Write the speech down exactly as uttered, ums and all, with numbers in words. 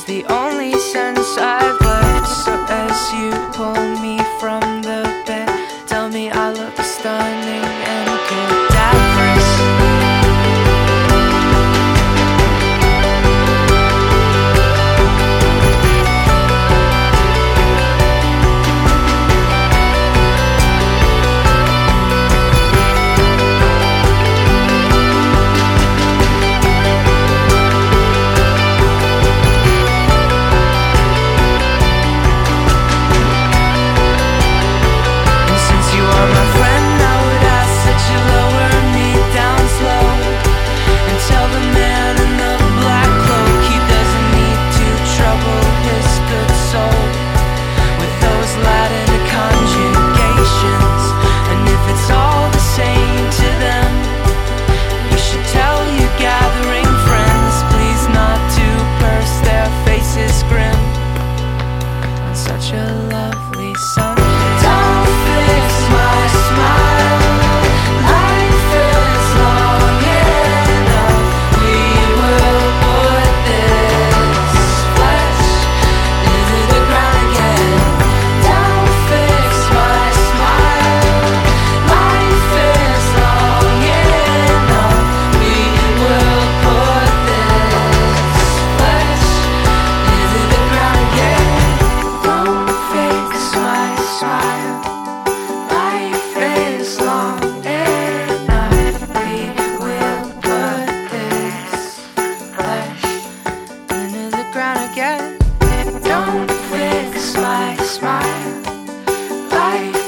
the only sense I've left. So as you pull me from the bed, tell me I look stunning and cadaverous. Such a lovely Sunday. Don't fix my smile. Life is long enough. We will put this flesh into the ground again. Don't fix my smile. Life is long enough. We will put this flesh into the ground again. Don't fix my smile. Life is long enough. We will put this flesh Into the ground again. Don't fix my smile. Life